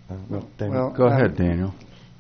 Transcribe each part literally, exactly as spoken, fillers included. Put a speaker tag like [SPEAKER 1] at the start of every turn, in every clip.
[SPEAKER 1] Uh, well, Daniel.
[SPEAKER 2] Well,
[SPEAKER 3] Go ahead,
[SPEAKER 2] um,
[SPEAKER 3] Daniel.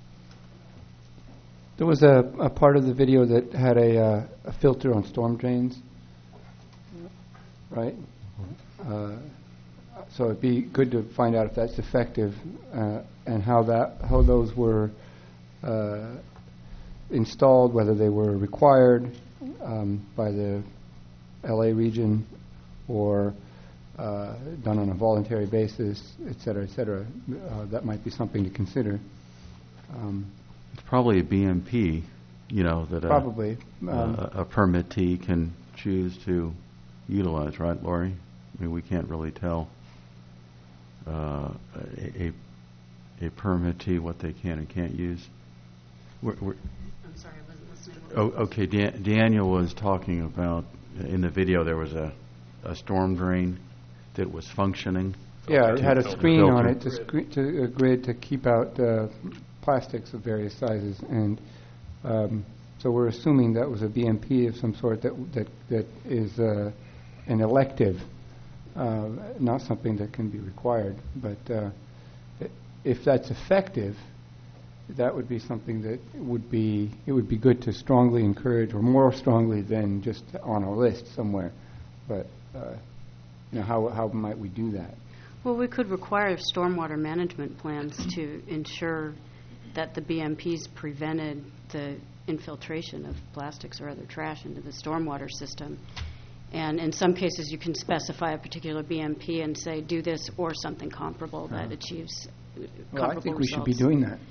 [SPEAKER 2] There was a, a part of the video that had a, uh, a filter on storm drains, right? Uh, so it'd be good to find out if that's effective uh, and how that how those were uh, installed, whether they were required um, by the L A region or uh, done on a voluntary basis, et cetera, et cetera. Uh, that might be something to consider. Um,
[SPEAKER 3] It's probably a B M P, you know, that a,
[SPEAKER 2] Probably. Um,
[SPEAKER 3] a, a permittee can choose to utilize, right, Lori? I mean, we can't really tell uh, a, a a permittee what they can and can't use. We're, we're
[SPEAKER 4] I'm sorry, I wasn't listening.
[SPEAKER 3] oh, okay, Dan, Daniel was talking about, in the video, there was a, a storm drain that was functioning.
[SPEAKER 2] Yeah, it had a
[SPEAKER 3] Filter.
[SPEAKER 2] screen on
[SPEAKER 3] Filter.
[SPEAKER 2] it, to, scre- to a grid to keep out uh, plastics of various sizes, and um, so we're assuming that was a B M P of some sort that that that is uh, an elective, uh, not something that can be required. But uh, i- if that's effective, that would be something that would be it would be good to strongly encourage, or more strongly than just on a list somewhere. But uh, you know, how how might we do that?
[SPEAKER 4] Well, we could require stormwater management plans to ensure that the B M Ps prevented the infiltration of plastics or other trash into the stormwater system. And in some cases, you can specify a particular B M P and say, do this or something comparable that
[SPEAKER 2] Uh-huh.
[SPEAKER 4] achieves uh,
[SPEAKER 2] Well,
[SPEAKER 4] comparable
[SPEAKER 2] I think we
[SPEAKER 4] results.
[SPEAKER 2] should be doing that.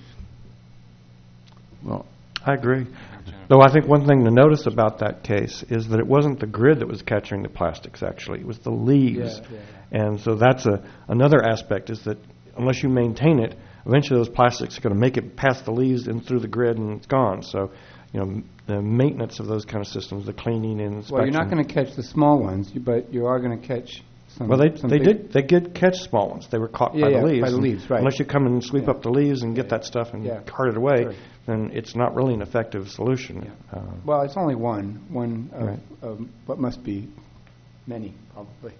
[SPEAKER 3] Well,
[SPEAKER 1] I agree. Though I think one thing to notice about that case is that it wasn't the grid that was capturing the plastics, actually. It was the leaves.
[SPEAKER 2] Yeah, yeah,
[SPEAKER 1] And so that's a another aspect, is that unless you maintain it, eventually those plastics are going to make it past the leaves and through the grid, and it's gone. So, you know, the maintenance of those kind of systems, the cleaning and inspection.
[SPEAKER 2] Well, you're not going to catch the small ones, you- but you are going to catch some.
[SPEAKER 1] Well, they
[SPEAKER 2] some
[SPEAKER 1] they
[SPEAKER 2] big-
[SPEAKER 1] did they did catch small ones. They were caught
[SPEAKER 2] Yeah,
[SPEAKER 1] by
[SPEAKER 2] yeah,
[SPEAKER 1] the leaves.
[SPEAKER 2] by the
[SPEAKER 1] And
[SPEAKER 2] leaves, right.
[SPEAKER 1] Unless you come and sweep
[SPEAKER 2] Yeah.
[SPEAKER 1] up the leaves and get
[SPEAKER 2] Yeah,
[SPEAKER 1] that stuff and
[SPEAKER 2] yeah.
[SPEAKER 1] cart it away,
[SPEAKER 2] Sure.
[SPEAKER 1] then it's not really an effective solution.
[SPEAKER 2] Yeah.
[SPEAKER 1] Um,
[SPEAKER 2] Well, it's only one, one of,
[SPEAKER 1] Right.
[SPEAKER 2] of what must be many, probably.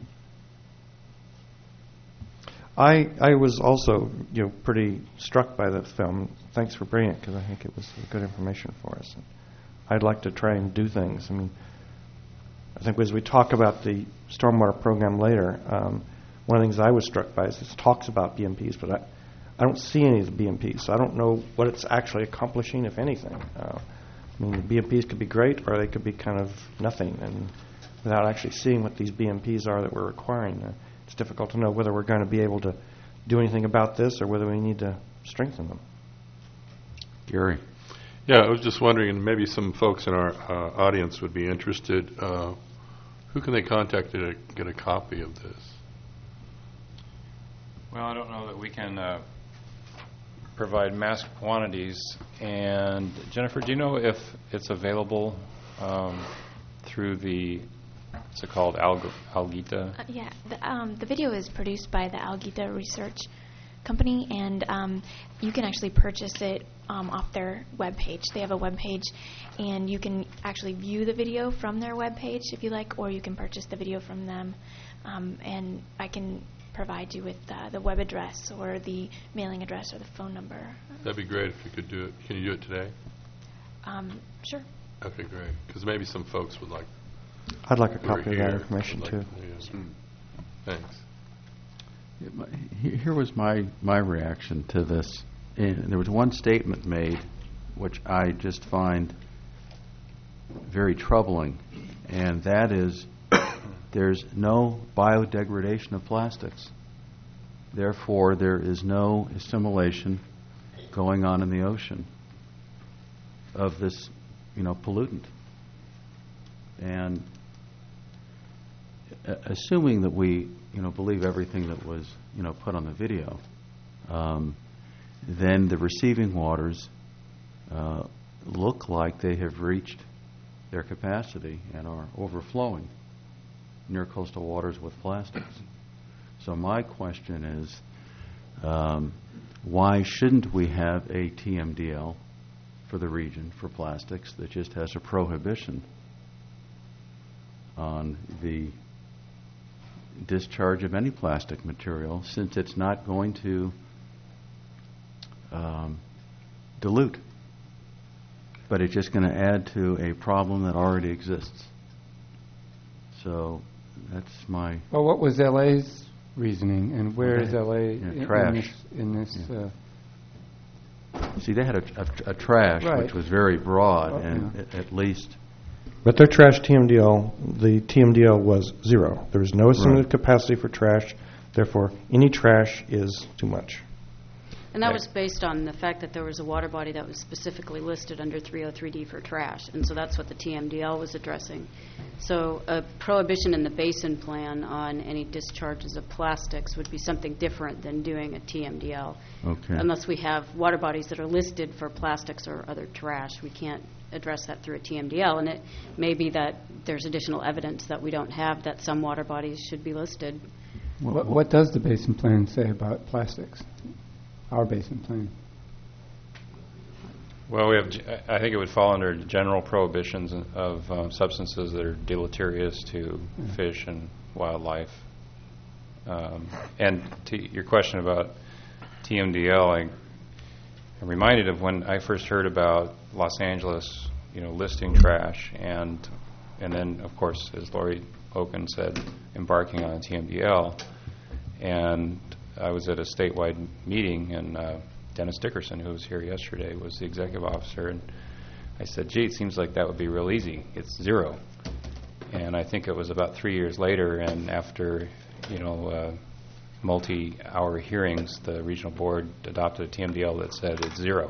[SPEAKER 1] I I was also, you know, pretty struck by the film. Thanks for bringing it, because I think it was good information for us. I'd like to try and do things. I mean, I think as we talk about the stormwater program later, um, one of the things I was struck by is it talks about B M Ps, but I, I don't see any of the B M Ps, so I don't know what it's actually accomplishing, if anything. Uh, I mean, the B M Ps could be great, or they could be kind of nothing, and without actually seeing what these B M Ps are that we're requiring, uh, it's difficult to know whether we're going to be able to do anything about this or whether we need to strengthen them.
[SPEAKER 3] Gary.
[SPEAKER 5] Yeah, I was just wondering, and maybe some folks in our uh, audience would be interested, uh, who can they contact to get a copy of this?
[SPEAKER 6] Well, I don't know that we can uh, provide mass quantities. And Jennifer, do you know if it's available um, through the, what's it called, Alg- Algeta?
[SPEAKER 7] Uh, yeah, the, um, the video is produced by the Algeta Research Company, and um, you can actually purchase it um, off their webpage. They have a webpage, and you can actually view the video from their webpage if you like, or you can purchase the video from them. Um, and I can provide you with uh, the web address or the mailing address or the phone number.
[SPEAKER 5] That'd be great if you could do it. Can you do it today?
[SPEAKER 7] Um, sure.
[SPEAKER 5] Okay, great. Because maybe some folks would like.
[SPEAKER 1] I'd like a
[SPEAKER 5] who are
[SPEAKER 1] copy of that
[SPEAKER 5] here
[SPEAKER 1] information,
[SPEAKER 5] would
[SPEAKER 1] too.
[SPEAKER 5] like- yeah. Thanks.
[SPEAKER 3] Yeah, my- he- Here was my, my reaction to this. And there was one statement made which I just find very troubling, and that is there's no biodegradation of plastics. Therefore, there is no assimilation going on in the ocean of this, you know, pollutant. And uh, assuming that we, you know, believe everything that was, you know, put on the video, um, then the receiving waters uh, look like they have reached their capacity and are overflowing near coastal waters with plastics. So my question is, um, why shouldn't we have a T M D L for the region for plastics that just has a prohibition on the discharge of any plastic material, since it's not going to um, dilute, but it's just going to add to a problem that already exists. So that's my...
[SPEAKER 2] Well, what was L A's reasoning, and where is L A
[SPEAKER 3] Yeah,
[SPEAKER 2] in,
[SPEAKER 3] trash.
[SPEAKER 2] in this? In this
[SPEAKER 3] Yeah.
[SPEAKER 2] uh,
[SPEAKER 3] See, they had a, a, a trash
[SPEAKER 2] Right.
[SPEAKER 3] which was very broad,
[SPEAKER 2] Oh,
[SPEAKER 3] and
[SPEAKER 2] yeah.
[SPEAKER 3] at, at least...
[SPEAKER 1] But their trash T M D L, the T M D L was zero. There was no assumed capacity for trash. Therefore, any trash is too much.
[SPEAKER 4] And that
[SPEAKER 6] Right.
[SPEAKER 4] was based on the fact that there was a water body that was specifically listed under three oh three D for trash, and so that's what the T M D L was addressing. So a prohibition in the basin plan on any discharges of plastics would be something different than doing a T M D L.
[SPEAKER 3] Okay.
[SPEAKER 4] Unless we have water bodies that are listed for plastics or other trash, we can't address that through a T M D L. And it may be that there's additional evidence that we don't have that some water bodies should be listed.
[SPEAKER 2] what, what does the basin plan say about plastics? Our basin plan.
[SPEAKER 6] Well, we have, g- I think it would fall under general prohibitions of um, substances that are deleterious to fish and wildlife. Um, and to your question about T M D L, I, I'm reminded of when I first heard about Los Angeles, you know, listing trash, and and then, of course, as Lori Oken said, embarking on a T M D L. And I was at a statewide meeting, and uh, Dennis Dickerson, who was here yesterday, was the executive officer, and I said, gee, it seems like that would be real easy. It's zero. And I think it was about three years later, and after, you know, uh, multi-hour hearings, the regional board adopted a T M D L that said it's zero.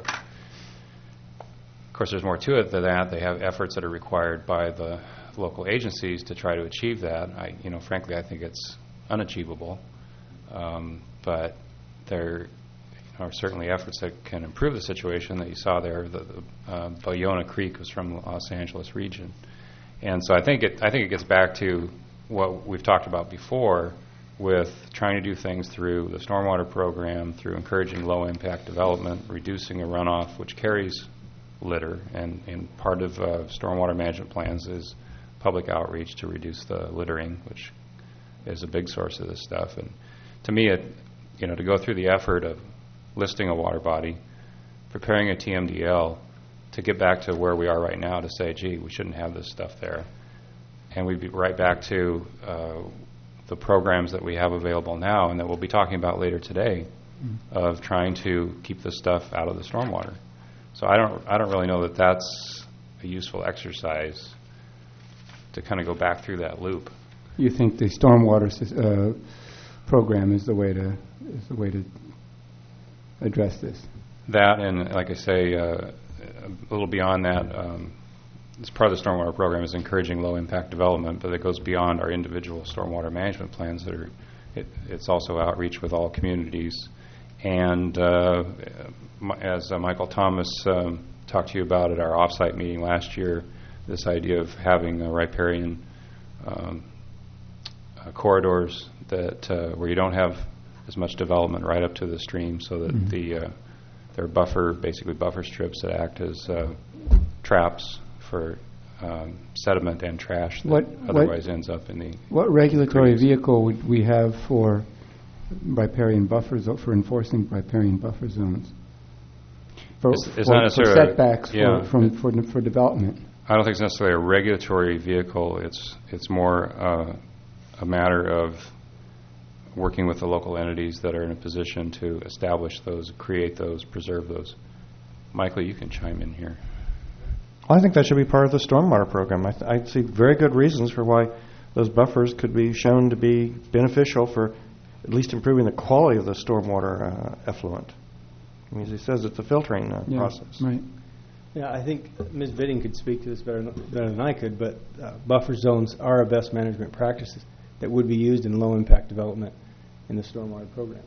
[SPEAKER 6] Of course, there's more to it than that. They have efforts that are required by the local agencies to try to achieve that. I, you know, frankly, I think it's unachievable. Um, but there are certainly efforts that can improve the situation that you saw there. The, the uh, Bayona Creek was from the Los Angeles region, and so I think it. I think it gets back to what we've talked about before, with trying to do things through the stormwater program, through encouraging low-impact development, reducing a runoff which carries litter, and, and part of uh, stormwater management plans is public outreach to reduce the littering, which is a big source of this stuff. And to me, it, you know, to go through the effort of listing a water body, preparing a T M D L, to get back to where we are right now, to say, gee, we shouldn't have this stuff there. And we'd be right back to uh, the programs that we have available now and that we'll be talking about later today, mm-hmm. of trying to keep this stuff out of the stormwater. So I don't, I don't really know that that's a useful exercise to kind of go back through that loop.
[SPEAKER 2] You think the stormwater uh, program is the way to is the way to address this?
[SPEAKER 6] That, and like I say, uh, a little beyond that, um, as part of the stormwater program is encouraging low-impact development, but it goes beyond our individual stormwater management plans. That are, it, it's also outreach with all communities. And uh, as uh, Michael Thomas um, talked to you about at our offsite meeting last year, this idea of having a riparian um, uh, corridors that uh, where you don't have as much development right up to the stream, so that mm-hmm. the uh, there are buffer, basically buffer strips that act as uh, traps for um, sediment and trash that
[SPEAKER 2] what,
[SPEAKER 6] otherwise
[SPEAKER 2] what,
[SPEAKER 6] ends up in the.
[SPEAKER 2] What regulatory
[SPEAKER 6] creeks.
[SPEAKER 2] vehicle would we have for riparian buffer zo- for enforcing riparian buffer zones? For,
[SPEAKER 6] It's- it's
[SPEAKER 2] for,
[SPEAKER 6] not
[SPEAKER 2] for
[SPEAKER 6] necessarily-
[SPEAKER 2] setbacks
[SPEAKER 6] yeah.
[SPEAKER 2] for, from, for for development.
[SPEAKER 6] I don't think it's necessarily a regulatory vehicle. It's it's more uh, a matter of working with the local entities that are in a position to establish those, create those, preserve those. Michael, you can chime in here.
[SPEAKER 1] I think that should be part of the stormwater program. I, th- I see very good reasons for why those buffers could be shown to be beneficial for at least improving the quality of the stormwater uh, effluent. I mean, as he says, it's a filtering uh,
[SPEAKER 2] Yeah,
[SPEAKER 1] process.
[SPEAKER 2] right.
[SPEAKER 8] Yeah, I think Miz Vidding could speak to this better, better than I could, but uh, buffer zones are our best management practices that would be used in low-impact development in the stormwater program.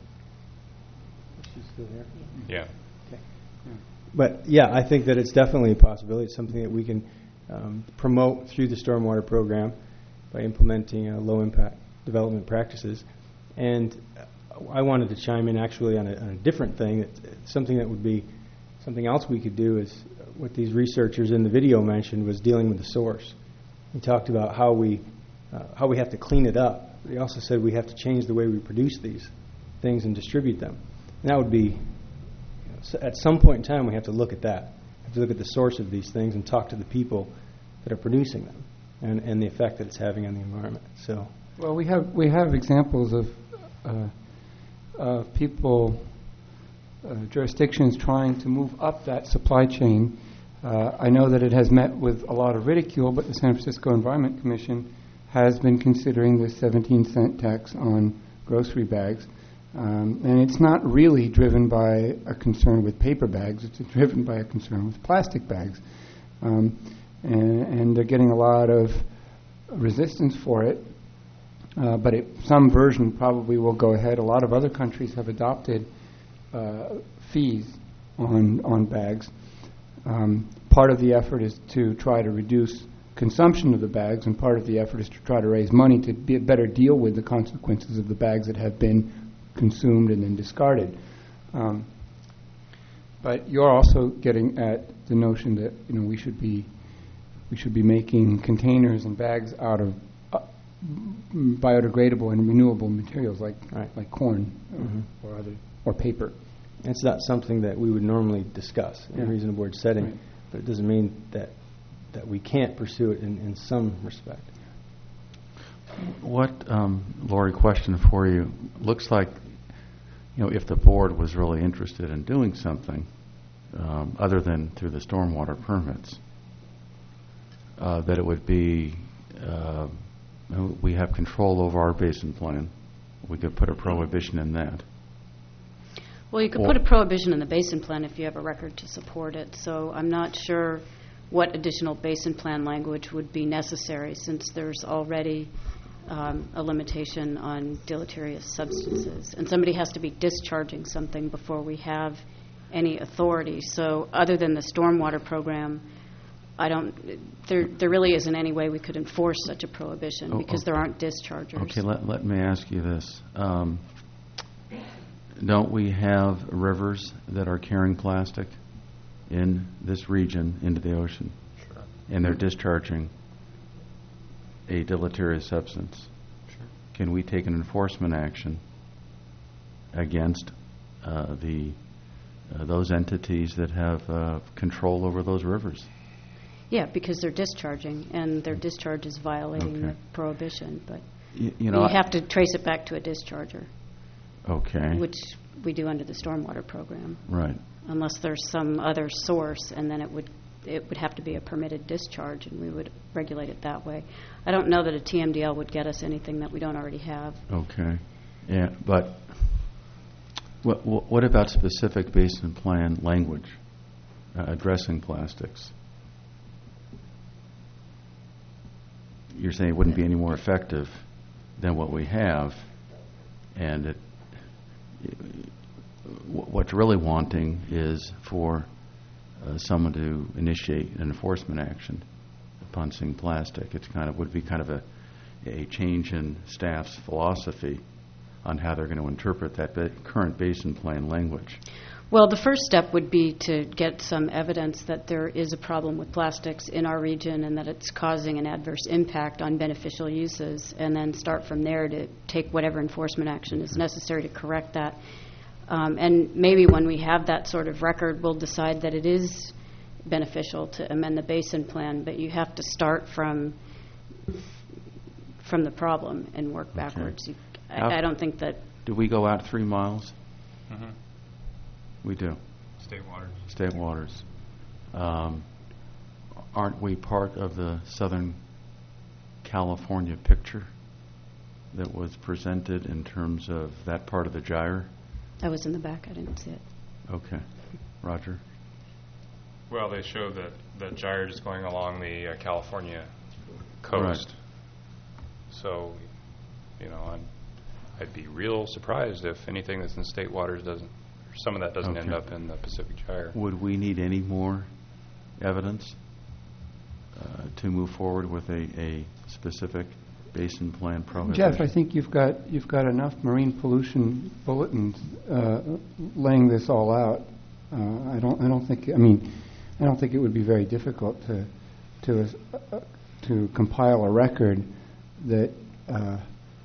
[SPEAKER 8] Is she still here?
[SPEAKER 6] Yeah.
[SPEAKER 8] Okay. Yeah. But, yeah, I think that it's definitely a possibility. It's something that we can um, promote through the stormwater program by implementing uh, low-impact development practices. And I wanted to chime in actually on a, on a different thing. It's, it's something that would be something else we could do is what these researchers in the video mentioned was dealing with the source. He talked about how we uh, how we have to clean it up. They also said we have to change the way we produce these things and distribute them. And that would be so at some point in time, we have to look at that. We have to look at the source of these things and talk to the people that are producing them, and, and the effect that it's having on the environment. So,
[SPEAKER 2] well, we have we have examples of uh, uh, people, uh, jurisdictions trying to move up that supply chain. Uh, I know that it has met with a lot of ridicule, but the San Francisco Environment Commission has been considering this seventeen cent tax on grocery bags. Um, and it's not really driven by a concern with paper bags. It's driven by a concern with plastic bags. Um, and, and they're getting a lot of resistance for it. Uh, but it, some version probably will go ahead. A lot of other countries have adopted uh, fees on, on bags. Um, part of the effort is to try to reduce consumption of the bags, and part of the effort is to try to raise money to be better deal with the consequences of the bags that have been consumed and then discarded. Um, but you're also getting at the notion that you know we should be we should be making containers and bags out of uh, biodegradable and renewable materials like
[SPEAKER 8] right.
[SPEAKER 2] like corn
[SPEAKER 8] mm-hmm.
[SPEAKER 2] or, or other or paper.
[SPEAKER 8] It's not something that we would normally discuss in
[SPEAKER 2] yeah.
[SPEAKER 8] a reasonable board setting,
[SPEAKER 2] right.
[SPEAKER 8] but it doesn't mean that that we can't pursue it in, in some respect.
[SPEAKER 3] What, um, Lori, question for you. Looks like, you know, if the board was really interested in doing something um, other than through the stormwater permits, uh, that it would be, uh, we have control over our basin plan. We could put a prohibition in that.
[SPEAKER 4] Well, you could
[SPEAKER 3] Or
[SPEAKER 4] put a prohibition in the basin plan if you have a record to support it. So I'm not sure what additional basin plan language would be necessary, since there's already um, a limitation on deleterious substances. And somebody has to be discharging something before we have any authority. So other than the stormwater program, I don't, there there really isn't any way we could enforce such a prohibition
[SPEAKER 3] Oh,
[SPEAKER 4] because
[SPEAKER 3] okay.
[SPEAKER 4] there aren't dischargers.
[SPEAKER 3] Okay, let, let me ask you this. Um, don't we have rivers that are carrying plastic in this region into the ocean?
[SPEAKER 6] Sure.
[SPEAKER 3] And they're discharging a deleterious substance.
[SPEAKER 6] Sure.
[SPEAKER 3] Can we take an enforcement action against uh, the uh, those entities that have uh, control over those rivers?
[SPEAKER 4] Yeah, because they're discharging, and their discharge is violating
[SPEAKER 3] Okay.
[SPEAKER 4] the prohibition. But
[SPEAKER 3] Y- you know,
[SPEAKER 4] you
[SPEAKER 3] I-
[SPEAKER 4] have to trace it back to a discharger,
[SPEAKER 3] okay,
[SPEAKER 4] which we do under the stormwater program,
[SPEAKER 3] right.
[SPEAKER 4] unless there's some other source, and then it would it would have to be a permitted discharge, and we would regulate it that way. I don't know that a T M D L would get us anything that we don't already have.
[SPEAKER 3] Okay, yeah, but what what about specific basin plan language uh, addressing plastics? You're saying it wouldn't be any more effective than what we have, and it, wh- what's really wanting is for uh, someone to initiate an enforcement action upon seeing plastic. It's kind of would be kind of a a change in staff's philosophy on how they're going to interpret that ba- current basin plan language.
[SPEAKER 4] Well, the first step would be to get some evidence that there is a problem with plastics in our region and that it's causing an adverse impact on beneficial uses, and then start from there to take whatever enforcement action is necessary to correct that. Um, and maybe when we have that sort of record, we'll decide that it is beneficial to amend the basin plan, but you have to start from from the problem and work backwards. You,
[SPEAKER 3] How-
[SPEAKER 4] I, I don't think that
[SPEAKER 3] Do we go out three miles?
[SPEAKER 6] Mm-hmm.
[SPEAKER 3] We do.
[SPEAKER 6] State waters.
[SPEAKER 3] State waters. Um, aren't we part of the Southern California picture that was presented in terms of that part of the gyre?
[SPEAKER 4] I was in the back. I didn't see it.
[SPEAKER 3] Okay. Roger?
[SPEAKER 6] Well, they show that the gyre is going along the uh, California coast.
[SPEAKER 3] Right.
[SPEAKER 6] So, you know, I'm, I'd be real surprised if anything that's in state waters doesn't, or some of that doesn't end
[SPEAKER 3] Okay.
[SPEAKER 6] up in the Pacific Gyre.
[SPEAKER 3] Would we need any more evidence uh, to move forward with a, a specific basin plan prohibition?
[SPEAKER 2] Jeff, I think you've got you've got enough marine pollution bulletins uh, laying this all out. Uh, I don't I don't think I mean I don't think it would be very difficult to to uh, to compile a record that uh,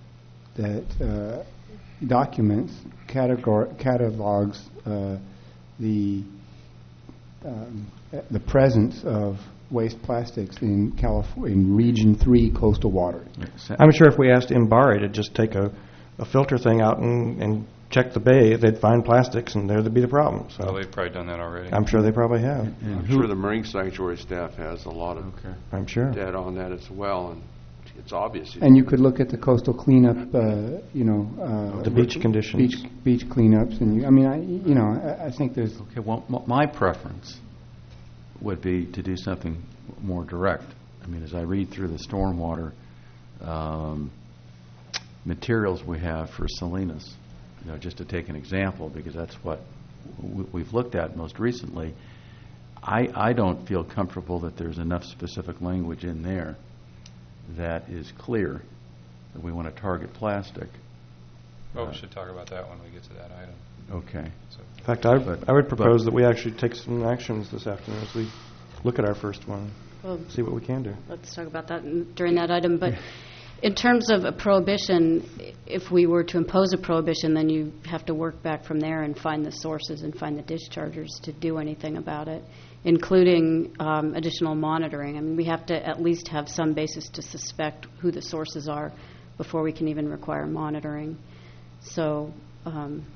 [SPEAKER 2] that uh, documents categor- catalogs uh, the um, the presence of waste plastics in California, in Region Three coastal waters.
[SPEAKER 1] I'm sure if we asked Imbari to just take a, a filter thing out and, and check the bay, they'd find plastics, and there'd be the problem. So
[SPEAKER 6] Well, they've probably done that already.
[SPEAKER 1] I'm sure they probably have.
[SPEAKER 3] And
[SPEAKER 9] I'm
[SPEAKER 3] who-
[SPEAKER 9] sure the Marine Sanctuary staff has a lot of
[SPEAKER 3] Okay.
[SPEAKER 1] I'm sure.
[SPEAKER 9] data on that as well, and it's obvious.
[SPEAKER 2] And you could look at the coastal cleanup, uh, you know, uh,
[SPEAKER 1] The beach conditions.
[SPEAKER 2] beach beach cleanups, and you, I mean, I, you know, I, I think there's
[SPEAKER 3] Okay, well, m- my preference would be to do something more direct. I mean, as I read through the stormwater um, materials we have for Salinas, you know, just to take an example, because that's what w- we've looked at most recently, I, I don't feel comfortable that there's enough specific language in there that is clear that we want to target plastic.
[SPEAKER 6] Well, we should talk about that when we get to that item.
[SPEAKER 3] Okay.
[SPEAKER 6] So,
[SPEAKER 1] In fact, I,
[SPEAKER 3] But-
[SPEAKER 1] I would propose
[SPEAKER 3] but-
[SPEAKER 1] that we actually take some actions this afternoon as we look at our first one,
[SPEAKER 4] Well,
[SPEAKER 1] see what we can do.
[SPEAKER 4] let's talk about that in- during that item. But in terms of a prohibition, if we were to impose a prohibition, then you have to work back from there and find the sources and find the dischargers to do anything about it, including um, additional monitoring. I mean, we have to at least have some basis to suspect who the sources are before we can even require monitoring. So, um,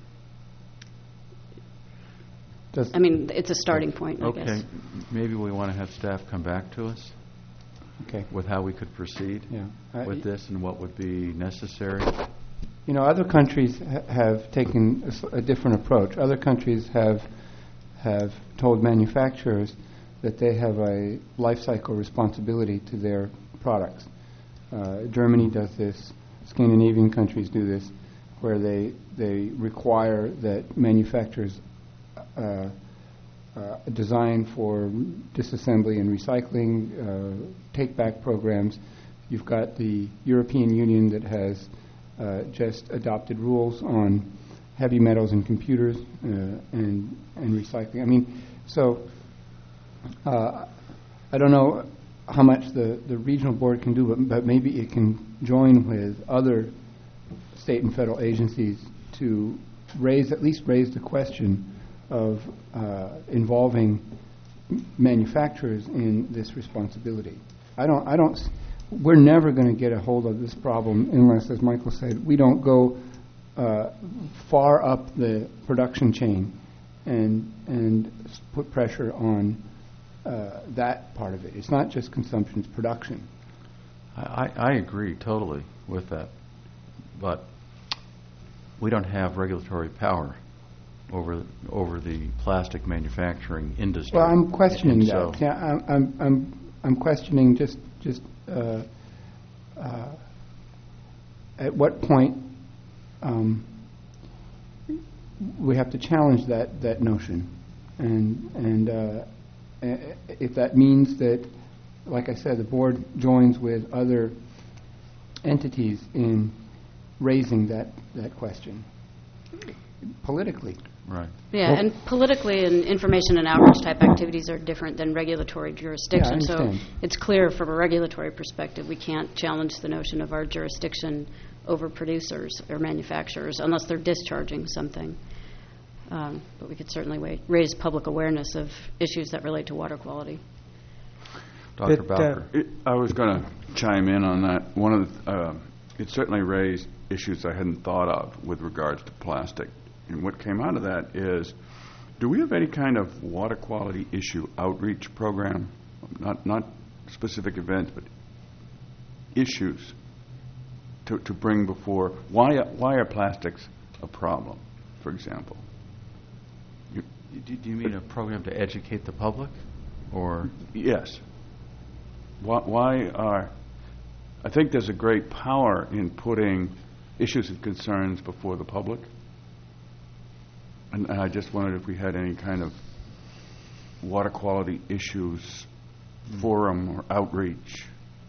[SPEAKER 2] does,
[SPEAKER 4] I mean, it's a starting point, I
[SPEAKER 3] Okay,
[SPEAKER 4] guess.
[SPEAKER 3] maybe we want to have staff come back to us
[SPEAKER 2] okay,
[SPEAKER 3] with how we could proceed
[SPEAKER 2] yeah. I-
[SPEAKER 3] with this and what would be necessary.
[SPEAKER 2] You know, other countries ha- have taken a s- a different approach. Other countries have have told manufacturers that they have a life cycle responsibility to their products. Uh, Germany does this. Scandinavian countries do this, where they they require that manufacturers uh, uh, design for disassembly and recycling, uh, take-back programs. You've got the European Union that has uh, just adopted rules on heavy metals in computers uh, and and recycling. I mean, so uh, I don't know how much the, the regional board can do, but, but maybe it can join with other state and federal agencies to raise, at least raise the question of uh, involving m- manufacturers in this responsibility. I don't, I don't, s- we're never going to get a hold of this problem unless, as Michael said, we don't go uh, far up the production chain and and s- put pressure on uh, that part of it. It's not just consumption; it's production.
[SPEAKER 3] I, I I agree totally with that, but we don't have regulatory power over over the plastic manufacturing industry.
[SPEAKER 2] Well, I'm questioning
[SPEAKER 3] And
[SPEAKER 2] that.
[SPEAKER 3] so-
[SPEAKER 2] Yeah, I'm I'm I'm, I'm questioning just just uh, uh, at what point um, we have to challenge that, that notion, and and uh, i- if that means that, like I said, the board joins with other entities in raising that that question politically.
[SPEAKER 3] Right.
[SPEAKER 4] Yeah,
[SPEAKER 1] Well-
[SPEAKER 4] and politically and information and outreach type activities are different than regulatory jurisdiction. So
[SPEAKER 2] understand.
[SPEAKER 4] it's clear from a regulatory perspective, we can't challenge the notion of our jurisdiction over producers or manufacturers unless they're discharging something. Um, But we could certainly wa- raise public awareness of issues that relate to water quality.
[SPEAKER 3] Doctor
[SPEAKER 1] It, uh,
[SPEAKER 3] Bowker.
[SPEAKER 10] It- I was going to chime in on that. One of the, uh, it certainly raised issues I hadn't thought of with regards to plastic. And what came out of that is, do we have any kind of water quality issue outreach program? Not not specific events, but issues to to bring before. Why are- why are plastics a problem, for example? You,
[SPEAKER 3] Do do you mean a program to educate the public, or?
[SPEAKER 10] Yes. Why, why are, I think there's a great power in putting issues and concerns before the public. And and I just wondered if we had any kind of water quality issues forum or outreach.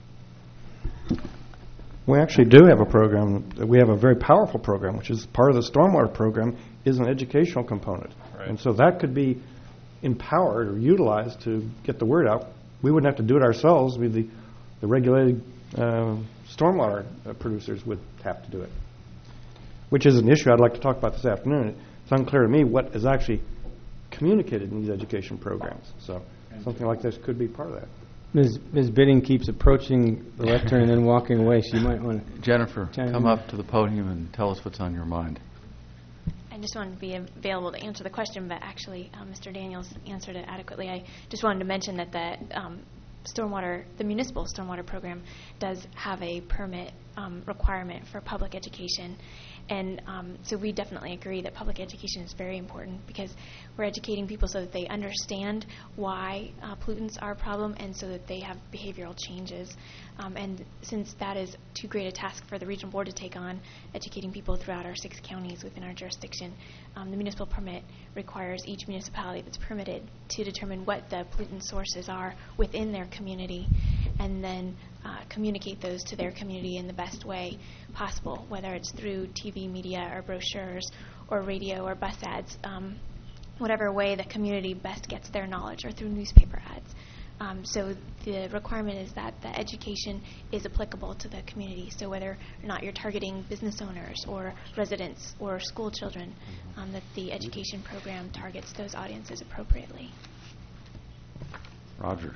[SPEAKER 1] We actually do have a program, we have a very powerful program, which is part of the stormwater program, is an educational component.
[SPEAKER 6] Right.
[SPEAKER 1] And so that could be empowered or utilized to get the word out. We wouldn't have to do it ourselves, we, the, the regulated uh, stormwater uh, producers would have to do it, which is an issue I'd like to talk about this afternoon. It's unclear to me what is actually communicated in these education programs. So something like this could be part of that.
[SPEAKER 8] Miz Miz Bidding keeps approaching the lectern and then walking away. She might want to.
[SPEAKER 3] Jennifer,
[SPEAKER 8] Chime
[SPEAKER 3] come
[SPEAKER 8] in.
[SPEAKER 3] up to the podium and tell us what's on your mind.
[SPEAKER 7] I just wanted to be available to answer the question, but actually uh, Mister Daniels answered it adequately. I just wanted to mention that the um, stormwater, the municipal stormwater program does have a permit um, requirement for public education. And um, so we definitely agree that public education is very important because we're educating people so that they understand why uh, pollutants are a problem and so that they have behavioral changes. Um, and since that is too great a task for the regional board to take on, educating people throughout our six counties within our jurisdiction, um, the municipal permit requires each municipality that's permitted to determine what the pollutant sources are within their community and then uh, communicate those to their community in the best way possible, whether it's through T V media or brochures or radio or bus ads, um, whatever way the community best gets their knowledge, or through newspaper ads. Um, so the requirement is that the education is applicable to the community. So whether or not you're targeting business owners or residents or school children, um, that the education program targets those audiences appropriately.
[SPEAKER 3] Roger.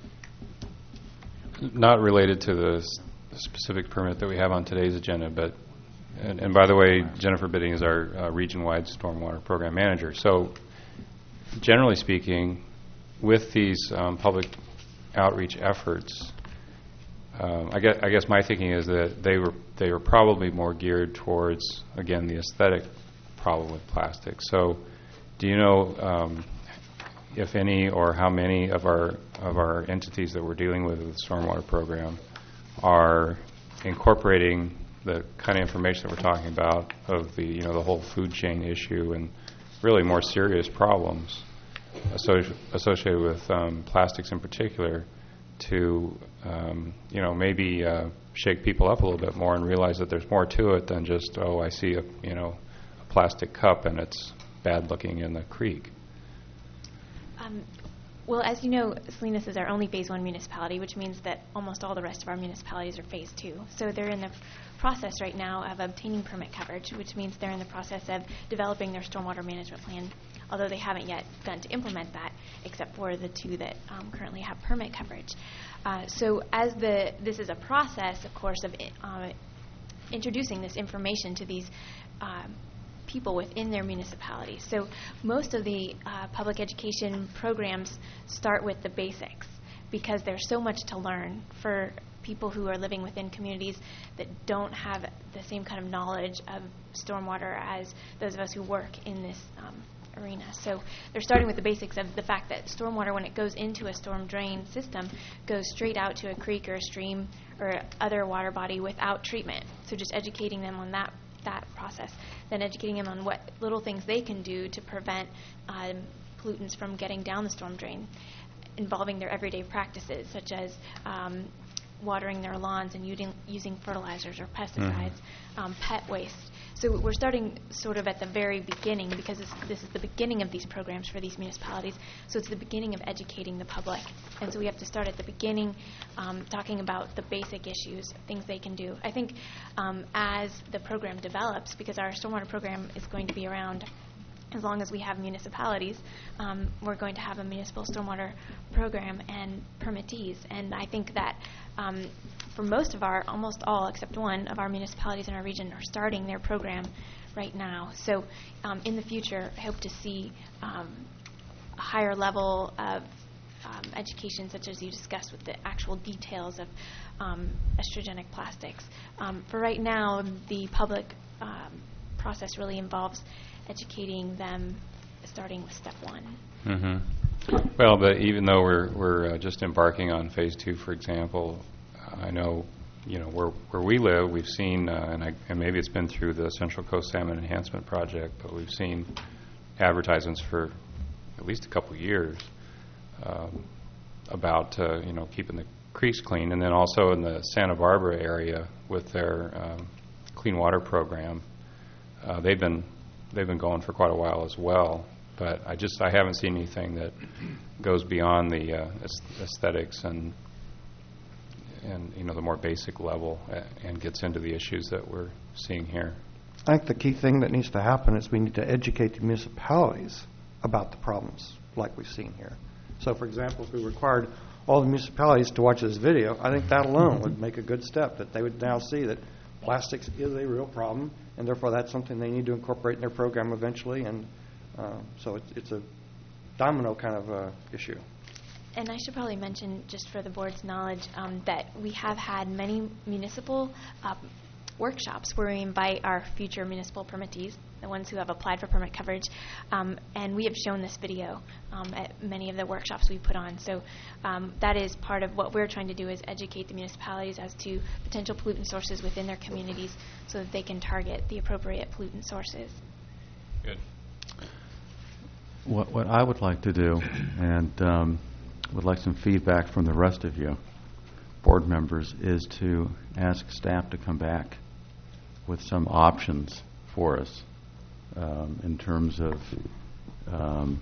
[SPEAKER 6] Not related to the s- specific permit that we have on today's agenda, but, and, and by the way, Jennifer Bidding is our uh, region-wide stormwater program manager. So generally speaking, with these um, public outreach efforts, um, I guess, I guess my thinking is that they were they were probably more geared towards, again, the aesthetic problem with plastic. So do you know um, if any or how many of our of our entities that we're dealing with with the stormwater program are incorporating the kind of information that we're talking about of the, you know, the whole food chain issue and really more serious problems associ- associated with um, plastics in particular to, um, you know, maybe uh, shake people up a little bit more and realize that there's more to it than just, oh, I see a, you know, a plastic cup and it's bad looking in the creek.
[SPEAKER 7] Um, well, as you know, Salinas is our only Phase One municipality, which means that almost all the rest of our municipalities are Phase Two. So they're in the process right now of obtaining permit coverage, which means they're in the process of developing their stormwater management plan, although they haven't yet begun to implement that, except for the two that um, currently have permit coverage. Uh, so as the this is a process, of course, of uh, introducing this information to these um, people within their municipalities. So most of the uh, public education programs start with the basics because there's so much to learn for people who are living within communities that don't have the same kind of knowledge of stormwater as those of us who work in this um, arena. So they're starting with the basics of the fact that stormwater, when it goes into a storm drain system, goes straight out to a creek or a stream or other water body without treatment. So just educating them on that that process, then educating them on what little things they can do to prevent um, pollutants from getting down the storm drain, involving their everyday practices, such as um, watering their lawns and using, using fertilizers or pesticides, mm-hmm. um, pet waste. So we're starting sort of at the very beginning because this, this is the beginning of these programs for these municipalities. So it's the beginning of educating the public. And so we have to start at the beginning, um, talking about the basic issues, things they can do. I think um, as the program develops, because our stormwater program is going to be around as long as we have municipalities, um, we're going to have a municipal stormwater program and permittees. And I think that um, for most of our, almost all except one of our municipalities in our region are starting their program right now. So um, in the future, I hope to see um, a higher level of um, education, such as you discussed with the actual details of um, estrogenic plastics. Um, for right now, the public um, process really involves educating them, starting with step one.
[SPEAKER 6] Mm-hmm. Well, but even though we're we're uh, just embarking on phase two, for example, I know, you know, where where we live, we've seen, uh, and, I, and maybe it's been through the Central Coast Salmon Enhancement Project, but we've seen advertisements for at least a couple years um, about uh, you know, keeping the creeks clean, and then also in the Santa Barbara area with their um, clean water program, uh, they've been they've been going for quite a while as well. But I just I haven't seen anything that goes beyond the uh, aesthetics and and you know, the more basic level and gets into the issues that we're seeing here.
[SPEAKER 1] I think the key thing that needs to happen is we need to educate the municipalities about the problems like we've seen here. So, for example, if we required all the municipalities to watch this video, I think that alone would make a good step, that they would now see that plastics is a real problem, and therefore that's something they need to incorporate in their program eventually. And uh, so it's, it's a domino kind of uh, issue.
[SPEAKER 7] And I should probably mention, just for the board's knowledge, um, that we have had many municipal uh, workshops where we invite our future municipal permittees, the ones who have applied for permit coverage, um, and we have shown this video um, at many of the workshops we put on. So um, that is part of what we're trying to do, is educate the municipalities as to potential pollutant sources within their communities so that they can target the appropriate pollutant sources.
[SPEAKER 6] Good.
[SPEAKER 3] What, what I would like to do, and um, would like some feedback from the rest of you, board members, is to ask staff to come back with some options for us um, in terms of um,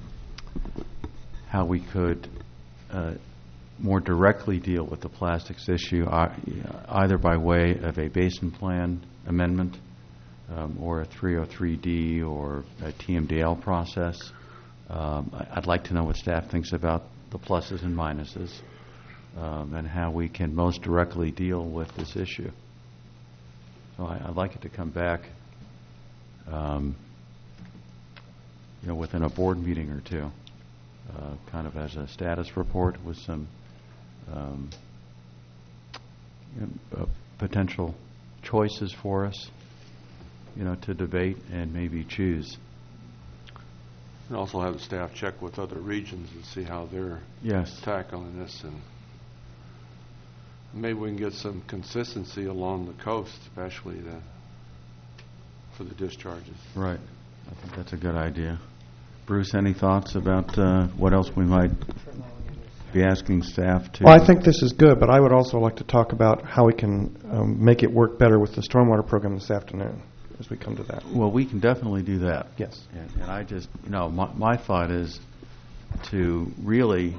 [SPEAKER 3] how we could uh, more directly deal with the plastics issue, uh, either by way of a basin plan amendment um, or a three oh three D or a T M D L process. Um, I'd like to know what staff thinks about the pluses and minuses, um, and how we can most directly deal with this issue. So I, I'd like it to come back, um, you know, within a board meeting or two, uh, kind of as a status report with some um, you know, uh, potential choices for us, you know, to debate and maybe choose.
[SPEAKER 9] And also have the staff check with other regions and see how they're
[SPEAKER 3] Yes.
[SPEAKER 9] tackling this, and maybe we can get some consistency along the coast, especially the, for the discharges.
[SPEAKER 3] Right. I think that's a good idea. Bruce, any thoughts about uh, what else we might be asking staff to?
[SPEAKER 1] Well, I think this is good, but I would also like to talk about how we can um, make it work better with the stormwater program this afternoon, as we come to that.
[SPEAKER 3] Well, we can definitely do that.
[SPEAKER 1] Yes.
[SPEAKER 3] And, and I just, you know, my, my thought is to really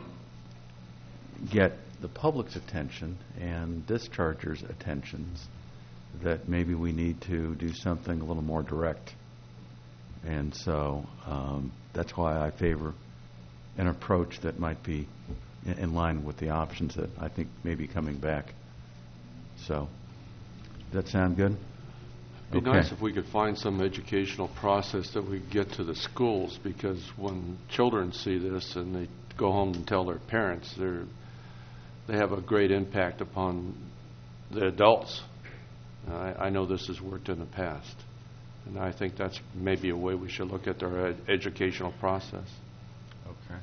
[SPEAKER 3] get the public's attention and dischargers' attentions that maybe we need to do something a little more direct. And so um, that's why I favor an approach that might be in, in line with the options that I think may be coming back. So, does that sound good?
[SPEAKER 9] It'd be
[SPEAKER 3] Okay.
[SPEAKER 9] nice if we could find some educational process that we get to the schools, because when children see this and they go home and tell their parents, they're, they have a great impact upon the adults. Uh, I, I know this has worked in the past, and I think that's maybe a way we should look at our ed- educational process.
[SPEAKER 3] Okay.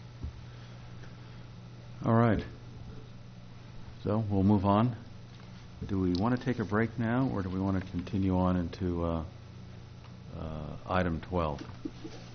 [SPEAKER 3] All right. So we'll move on. Do we want to take a break now, or do we want to continue on into uh, uh, item twelve?